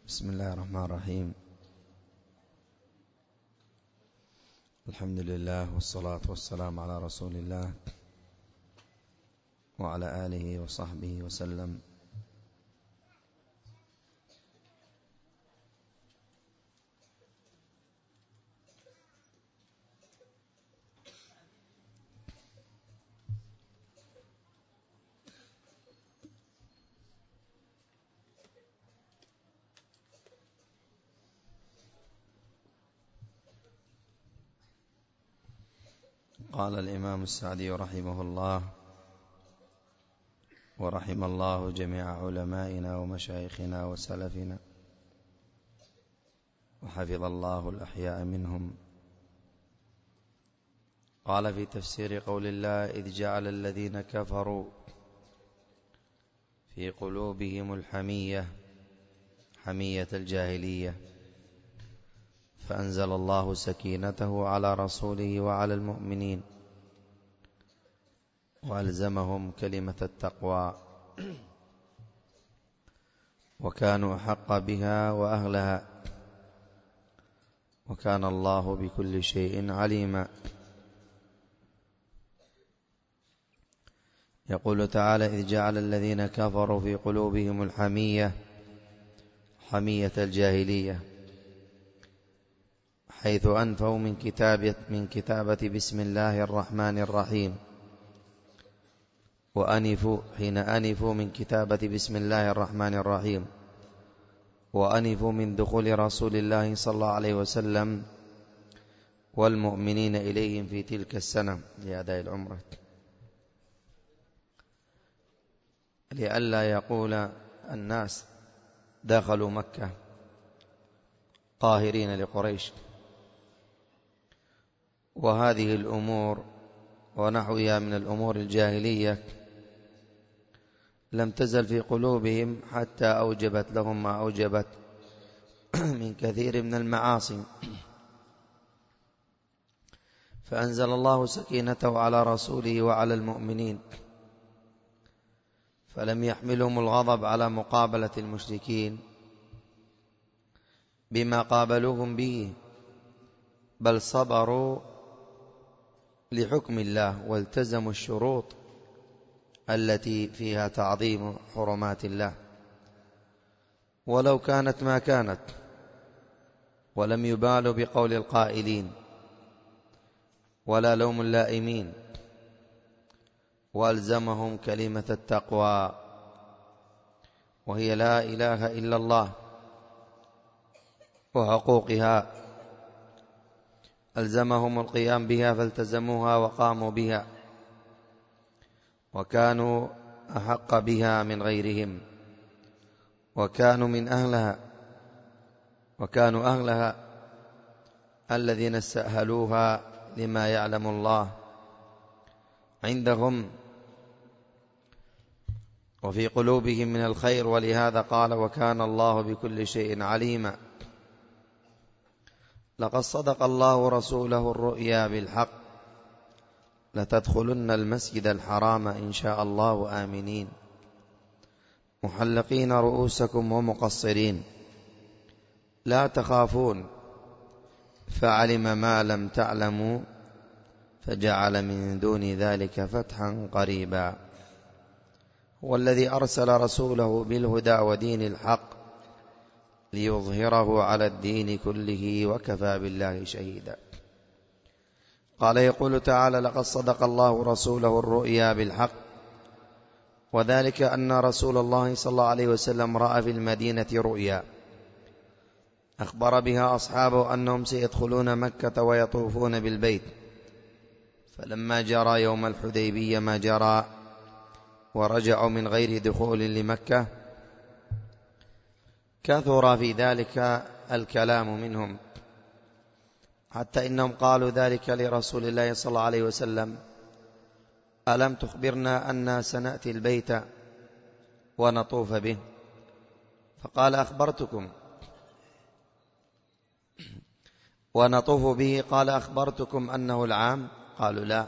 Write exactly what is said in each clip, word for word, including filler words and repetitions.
بسم الله الرحمن الرحيم. الحمد لله والصلاة والسلام على رسول الله وعلى آله وصحبه وسلم. قال الإمام السعدي رحمه الله ورحم الله جميع علمائنا ومشايخنا وسلفنا وحفظ الله الأحياء منهم. قال في تفسير قول الله: إذ جعل الذين كفروا في قلوبهم الحمية حمية الجاهلية فأنزل الله سكينته على رسوله وعلى المؤمنين وألزمهم كلمة التقوى وكانوا أحق بها وأهلها وكان الله بكل شيء عليما. يقول تعالى: إذ جعل الذين كفروا في قلوبهم الحمية حمية الجاهلية، حيث أنفوا من كتابة, من كتابة بسم الله الرحمن الرحيم، وأنفوا حين أنفوا من كتابة بسم الله الرحمن الرحيم وأنفوا من دخول رسول الله صلى الله عليه وسلم والمؤمنين إليهم في تلك السنة لأداء العمرة، لئلا يقول الناس دخلوا مكة قاهرين لقريش. وهذه الأمور ونحوها من الأمور الجاهلية لم تزل في قلوبهم حتى أوجبت لهم ما أوجبت من كثير من المعاصي، فأنزل الله سكينته على رسوله وعلى المؤمنين، فلم يحملهم الغضب على مقابلة المشركين بما قابلوهم به، بل صبروا لحكم الله والتزموا الشروط التي فيها تعظيم حرمات الله ولو كانت ما كانت، ولم يبالوا بقول القائلين ولا لوم اللائمين، وألزمهم كلمة التقوى وهي لا إله إلا الله وحقوقها، ألزمهم القيام بها فالتزموها وقاموا بها وكانوا أحق بها من غيرهم وكانوا من أهلها وكانوا أهلها الذين استأهلوها لما يعلم الله عندهم وفي قلوبهم من الخير، ولهذا قال: وكان الله بكل شيء عليما. لقد صدق الله رسوله الرؤيا بالحق لتدخلن المسجد الحرام إن شاء الله آمنين محلقين رؤوسكم ومقصرين لا تخافون فعلم ما لم تعلموا فجعل من دون ذلك فتحا قريبا. هو الذي أرسل رسوله بالهدى ودين الحق ليظهره على الدين كله وكفى بالله شهيدا. قال يقول تعالى: لقد صدق الله رسوله الرؤيا بالحق، وذلك أن رسول الله صلى الله عليه وسلم رأى في المدينة رؤيا أخبر بها أصحابه أنهم سيدخلون مكة ويطوفون بالبيت، فلما جرى يوم الحديبية ما جرى ورجعوا من غير دخول لمكة كثر في ذلك الكلام منهم، حتى إنهم قالوا ذلك لرسول الله صلى الله عليه وسلم: ألم تخبرنا أن سنأتي البيت ونطوف به؟ فقال: أخبرتكم. ونطوف به؟ قال: أخبرتكم أنه العام؟ قالوا: لا.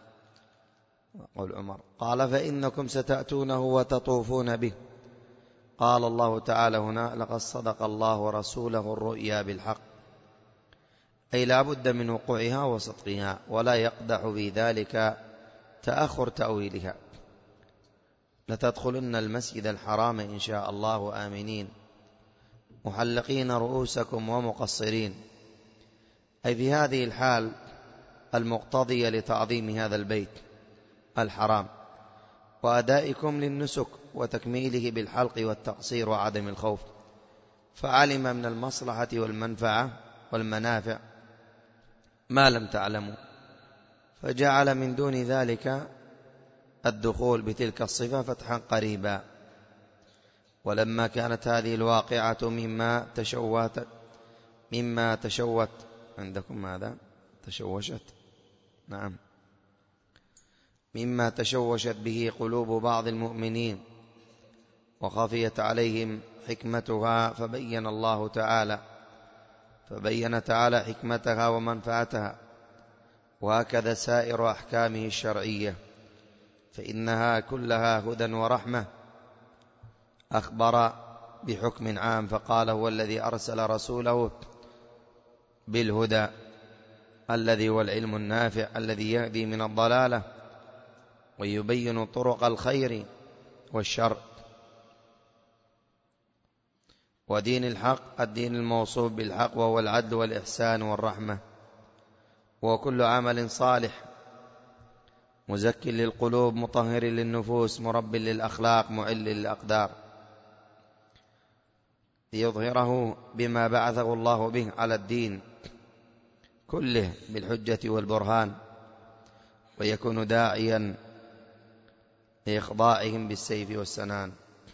قال عمر: قال: فإنكم ستأتونه وتطوفون به قال الله تعالى هنا: لقد صدق الله ورسوله الرؤيا بالحق، أي لا بد من وقوعها وصدقها، ولا يقدح في ذلك تأخر تأويلها. لتدخلن المسجد الحرام إن شاء الله آمنين محلقين رؤوسكم ومقصرين، أي في هذه الحال المقتضية لتعظيم هذا البيت الحرام وأدائكم للنسك وتكميله بالحلق والتقصير وعدم الخوف، فعلم من المصلحة والمنفعة والمنافع ما لم تعلموا، فجعل من دون ذلك الدخول بتلك الصفة فتحا قريبا. ولما كانت هذه الواقعة مما تشوت مما تشوت عندكم ماذا تشوشت نعم مما تشوشت به قلوب بعض المؤمنين وخفيت عليهم حكمتها، فبين الله تعالى فبين تعالى حكمتها ومنفعتها، وهكذا سائر أحكامه الشرعية، فإنها كلها هدى ورحمة. أخبر بحكم عام فقال: هو الذي أرسل رسوله بالهدى الذي هو العلم النافع الذي يهدي من الضلالة ويبين طرق الخير والشر، ودين الحق الدين الموصوف بالحق وهو العدل والإحسان والرحمة، وكل عمل صالح مزكٍ للقلوب مطهر للنفوس مرب للأخلاق معل للأقدار، ليظهره بما بعثه الله به على الدين كله بالحجة والبرهان، ويكون داعيا لإخضاعهم بالسيف والسنان.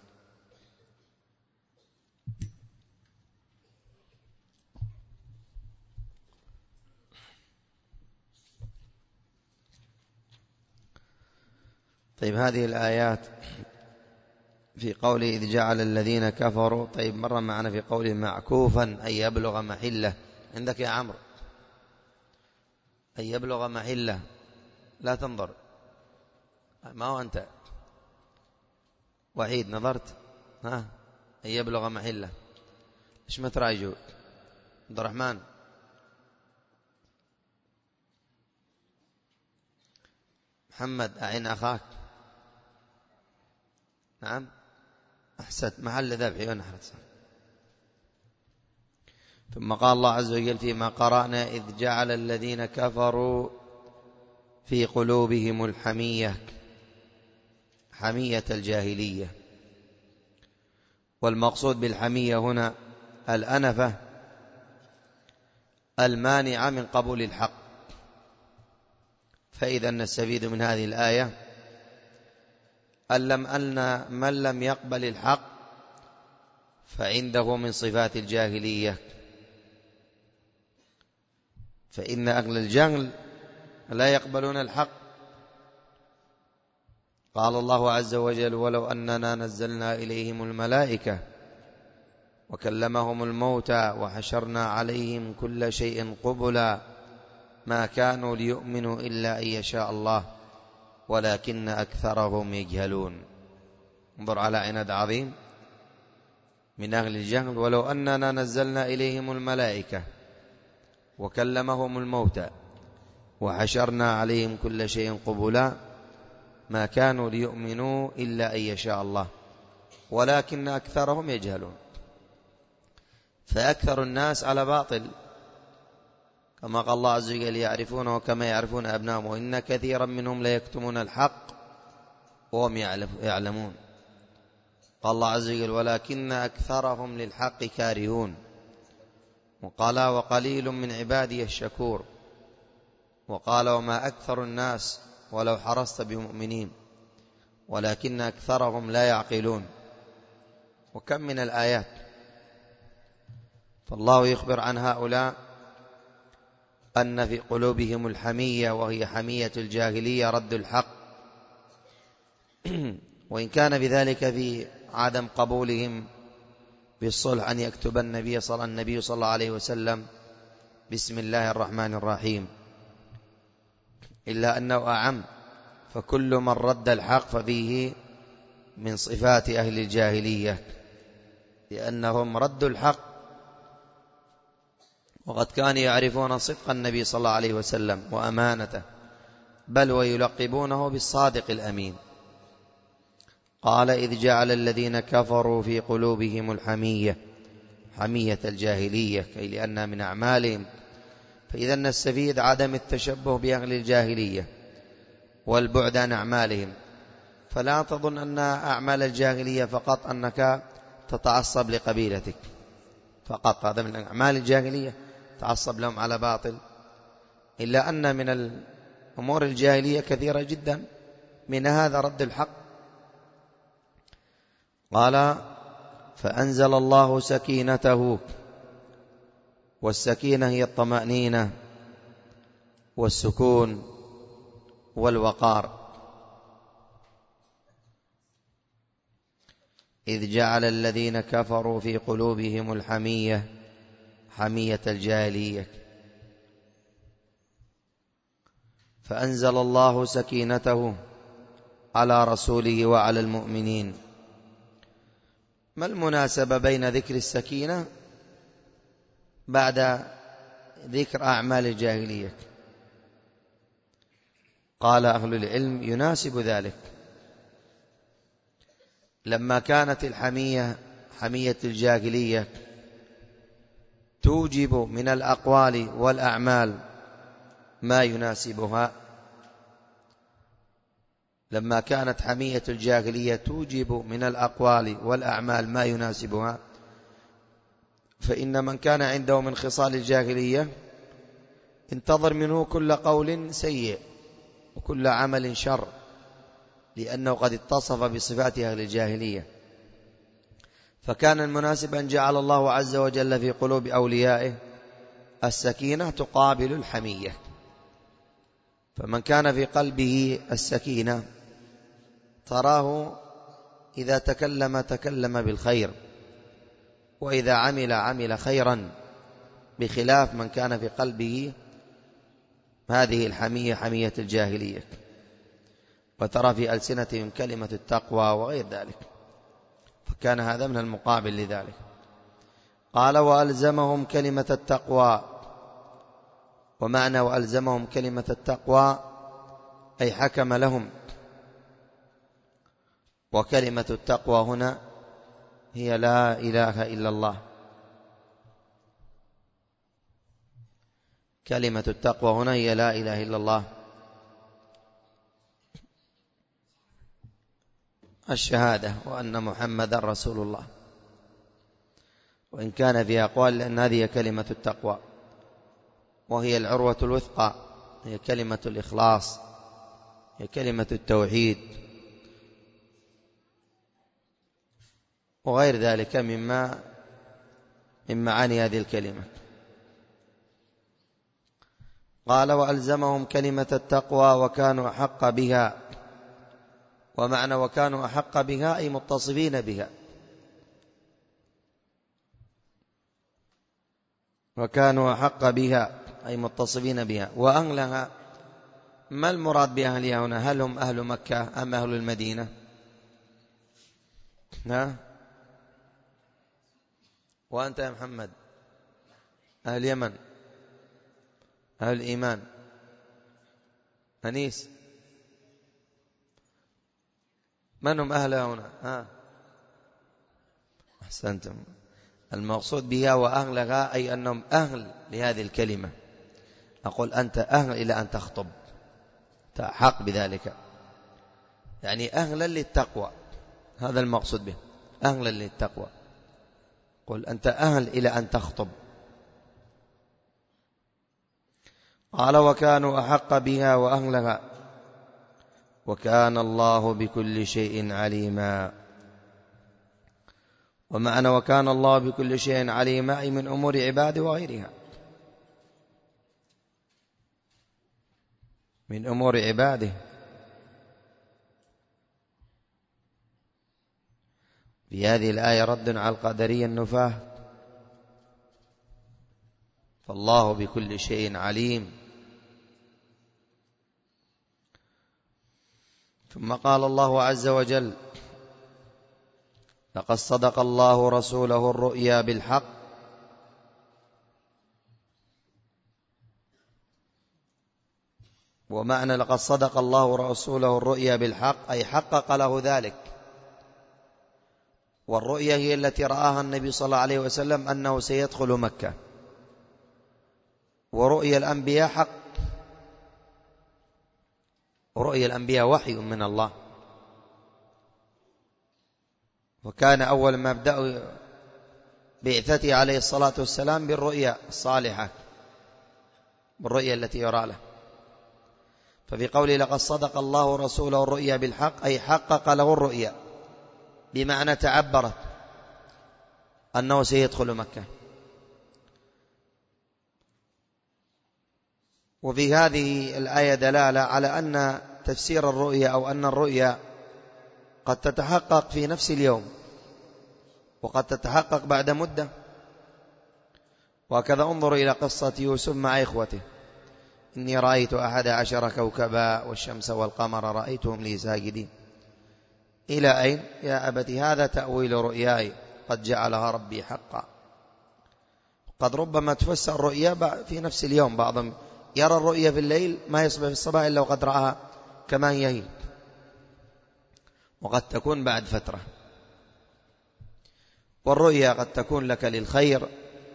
طيب، هذه الآيات في قوله إذ جعل الذين كفروا، طيب مرة معنا في قوله معكوفا أن يبلغ محله. عندك يا عمرو أن يبلغ محله، لا تنظر، ما هو أنت وحيد نظرت، ها أن يبلغ محله، إيش ما تراجعوا عبد الرحمن؟ محمد أعين أخاك. نعم أحسنت، محل ذبح ونحرت. ثم قال الله عز وجل فيما قرأنا: إذ جعل الذين كفروا في قلوبهم الحمية، حمية الجاهلية. والمقصود بالحمية هنا الأنفة المانعة من قبول الحق. فإذا نستفيد من هذه الآية أن من لم يقبل الحق فعنده من صفات الجاهلية، فإن أهل الجهل لا يقبلون الحق. قال الله عز وجل: ولو أننا نزلنا إليهم الملائكة وكلمهم الموتى وحشرنا عليهم كل شيء قبلا ما كانوا ليؤمنوا إلا أن يشاء الله ولكن أكثرهم يجهلون. انظر على عناد عظيم من أهل الجهل: ولو أننا نزلنا إليهم الملائكة وكلمهم الموتى وحشرنا عليهم كل شيء قبلا ما كانوا ليؤمنوا إلا أن يشاء الله ولكن أكثرهم يجهلون. فأكثر الناس على باطل، كما قال الله عز وجل: يعرفونه كما يعرفون أبنائهم وإن كثيرا منهم ليكتمون الحق وهم يعلمون. قال الله عز وجل: ولكن أكثرهم للحق كارهون. وقال: وقليل من عبادي الشكور. وقال: وما أكثر الناس ولو حرصت بمؤمنين ولكن أكثرهم لا يعقلون. وكم من الآيات. فالله يخبر عن هؤلاء أن في قلوبهم الحمية، وهي حمية الجاهلية رد الحق، وإن كان بذلك في عدم قبولهم بالصلح أن يكتب النبي صلى النبي صلى الله عليه وسلم بسم الله الرحمن الرحيم، إلا أنه أعم، فكل من رد الحق ففيه من صفات أهل الجاهلية لأنهم ردوا الحق، وقد كانوا يعرفون صدق النبي صلى الله عليه وسلم وأمانته، بل ويلقبونه بالصادق الأمين. قال: إذ جعل الذين كفروا في قلوبهم الحمية، حمية الجاهلية، كي لأنها من أعمالهم. فإذا نستفيد عدم التشبه بأهل الجاهلية والبعد عن أعمالهم. فلا تظن أن أعمال الجاهلية فقط أنك تتعصب لقبيلتك فقط، هذا من أعمال الجاهلية، تعصب لهم على باطل، إلا أن من الأمور الجاهلية كثيرة جدا، من هذا رد الحق. قال: فأنزل الله سكينته، والسكينة هي الطمأنينة والسكون والوقار. إذ جعل الذين كفروا في قلوبهم الحمية، حمية الجاهلية، فأنزل الله سكينته على رسوله وعلى المؤمنين. ما المناسبة بين ذكر السكينة بعد ذكر أعمال الجاهلية؟ قال أهل العلم: يناسب ذلك، لما كانت الحمية حمية الجاهلية توجب من الأقوال والأعمال ما يناسبها، لما كانت حمية الجاهلية توجب من الأقوال والأعمال ما يناسبها، فإن من كان عنده من خصال الجاهلية انتظر منه كل قول سيء وكل عمل شر، لأنه قد اتصف بصفات أهل الجاهلية. فكان المناسب أن جعل الله عز وجل في قلوب أوليائه السكينة تقابل الحمية. فمن كان في قلبه السكينة تراه إذا تكلم تكلم بالخير، وإذا عمل عمل خيرا، بخلاف من كان في قلبه هذه الحمية، حمية الجاهلية، وترى في ألسنتهم كلمة التقوى وغير ذلك، فكان هذا من المقابل لذلك. قال: وألزمهم كلمة التقوى. ومعنى وألزمهم كلمة التقوى أي حكم لهم. وكلمة التقوى هنا هي لا إله إلا الله. كلمة التقوى هنا هي لا إله إلا الله، الشهادة وأن محمد رسول الله. وإن كان في أقوال لأن هذه كلمة التقوى، وهي العروة الوثقى، هي كلمة الإخلاص، هي كلمة التوحيد، وغير ذلك مما من معاني هذه الكلمة. قال: وألزمهم كلمة التقوى وكانوا أحق بها. ومعنى وكانوا أحق بها أي متصفين بها، وكانوا أحق بها أي متصفين بها. وأهلها، ما المراد بأهلها هنا؟ هل هم أهل مكة أم أهل المدينة؟ ها؟ وأنت يا محمد؟ أهل اليمن، أهل الإيمان. أنيس، من هم أهلها هنا؟ ها؟ أحسنتم. المقصود بها وأهلها أي أنهم أهل لهذه الكلمة. أقول أنت أهل إلى أن تخطب، تحق بذلك، يعني أهلا للتقوى، هذا المقصود به، أهلا للتقوى. قل أنت أهل إلى أن تخطب. قال: وكانوا أحق بها وأهلها، وكان الله بكل شيء عليما. ومعنى وكان الله بكل شيء عليما أي من أمور عباده وغيرها، من أمور عباده. في هذه الآية رد على القدرية النفاة، فالله بكل شيء عليم. ثم قال الله عز وجل: لقد صدق الله رسوله الرؤيا بالحق ومعنى لقد صدق الله رسوله الرؤيا بالحق أي حقق له ذلك. والرؤيا هي التي رآها النبي صلى الله عليه وسلم أنه سيدخل مكة، ورؤيا الأنبياء حق، ورؤيا الأنبياء وحي من الله. وكان أول ما بدأ بعثته عليه الصلاة والسلام بالرؤيا الصالحة، بالرؤيا التي يرى له. ففي قوله لقد صدق الله رسوله الرؤيا بالحق أي حقق له الرؤيا، بمعنى تعبرت أنه سيدخل مكة. وفي هذه الآية دلالة على أن تفسير الرؤيا أو أن الرؤيا قد تتحقق في نفس اليوم وقد تتحقق بعد مدة. وهكذا انظر إلى قصة يوسف مع إخوته: إني رأيت أحد عشر كوكبا والشمس والقمر رأيتهم لي ساجدين. إلى أين؟ يا أبت هذا تأويل رؤياي قد جعلها ربي حقا. قد ربما تفسر الرؤيا في نفس اليوم، بعضهم يرى الرؤيا في الليل ما يصبح في الصباح إلا وقد رآها كما هي، وقد تكون بعد فترة. والرؤيا قد تكون لك للخير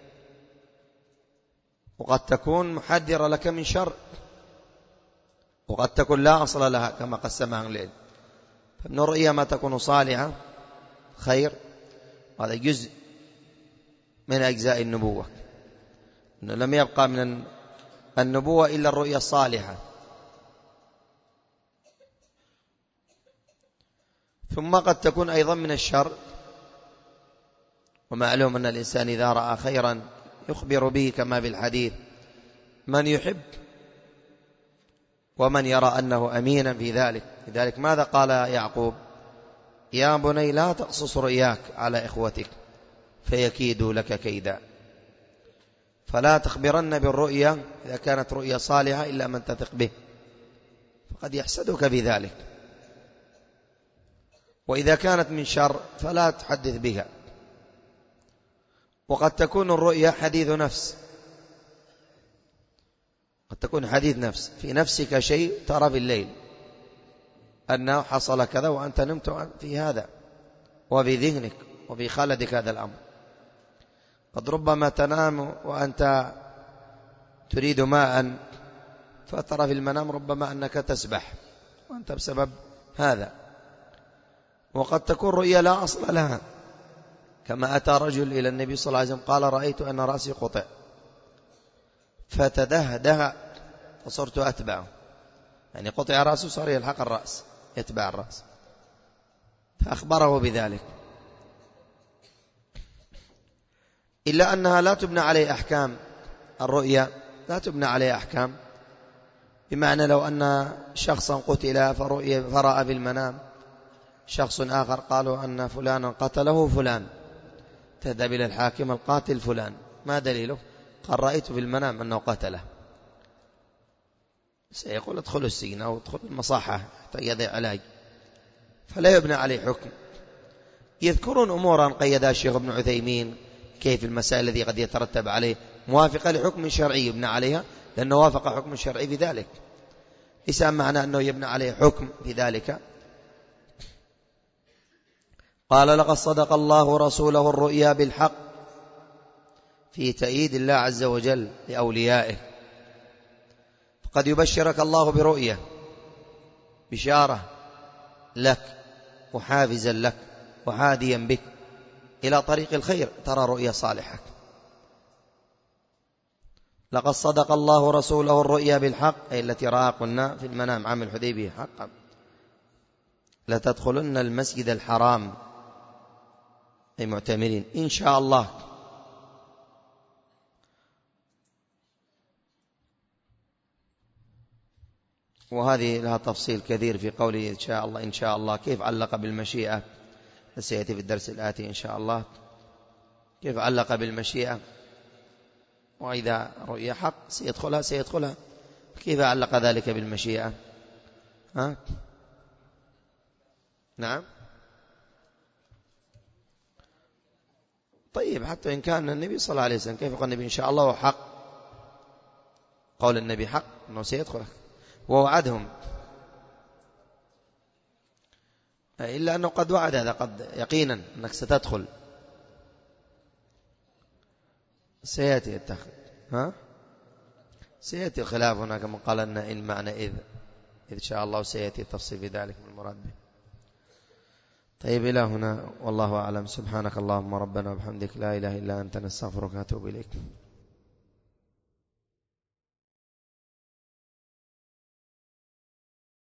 وقد تكون محذرة لك من شر، وقد تكون لا أصل لها كما قسمها الليل. فمن الرؤيا ما تكون صالحة خير، وهذا جزء من أجزاء النبوة، إنه لم يبقى من النبوة إلا الرؤيا الصالحة. ثم قد تكون أيضا من الشر، ومعلوم أن الإنسان إذا رأى خيرا يخبر به كما في الحديث: من يحب ومن يرى أنه أمينا في ذلك. لذلك ماذا قال يعقوب؟ يا بني لا تقصص رؤياك على إخوتك فيكيدوا لك كيدا. فلا تخبرن بالرؤيا إذا كانت رؤيا صالحة إلا من تثق به، فقد يحسدك بذلك. وإذا كانت من شر فلا تحدث بها. وقد تكون الرؤيا حديث نفس، قد تكون حديث نفس في نفسك شيء ترى في الليل أنه حصل كذا وأنت نمت في هذا، وفي ذهنك وفي خلدك هذا الأمر. قد ربما تنام وأنت تريد ماء فترى في المنام ربما أنك تسبح وأنت بسبب هذا. وقد تكون رؤيا لا أصل لها، كما أتى رجل إلى النبي صلى الله عليه وسلم قال: رأيت أن رأسي قطع فتدهده فصرت أتبعه، يعني قطع رأسه صار يلحق الرأس يتبع الرأس، فأخبره بذلك. إلا أنها لا تبنى عليه أحكام الرؤيا، لا تبنى عليه أحكام، بمعنى لو أن شخصا قتل فرأى في المنام شخص آخر قالوا أن فلانا قتله فلان، تذهب إلى الحاكم: القاتل فلان، ما دليله؟ قال: رأيت في المنام أنه قتله. سيقول: ادخل السجن أو ادخل المصحة حتى يضع علاج، فلا يبنى عليه حكم. يذكرون أمورا قيدها الشيخ ابن عثيمين، كيف المسائل التي قد يترتب عليه موافقة لحكم شرعي يبنى عليها، لأنه وافق حكم شرعي في ذلك، ليس معنى أنه يبنى عليه حكم في ذلك. قال: لقد صدق الله رسوله الرؤيا بالحق، في تأييد الله عز وجل لأوليائه. فقد يبشرك الله برؤية، بشارة لك وحافزا لك وحاديا بك إلى طريق الخير، ترى رؤيا صالحة. لقد صدق الله رسوله الرؤيا بالحق، أي التي رأى قلنا في المنام عام الحديبية حقا: لتدخلن المسجد الحرام أي معتمرين إن شاء الله. وهذه لها تفصيل كثير في قوله إن شاء الله إن شاء الله، كيف علق بالمشيئة، سيأتي في الدرس الآتي إن شاء الله كيف علق بالمشيئة، وإذا رؤيا حق سيدخلها سيدخلها كيف علق ذلك بالمشيئة؟ ها؟ نعم. طيب حتى إن كان النبي صلى الله عليه وسلم كيف قال النبي إن شاء الله حق؟ قول النبي حق أنه سيدخل ووعدهم، إلا أنه قد وعد هذا قد يقينا أنك ستدخل سيأتي التخذ ها سيأتي الخلاف هنا كما قال أن إن معنى إذ إذ شاء الله سيأتي التفصيل في ذلك من المراد به. طيب إلى هنا والله أعلم. سبحانك اللهم ربنا وبحمدك لا إله إلا أنت نستغفرك ونتوب إليك.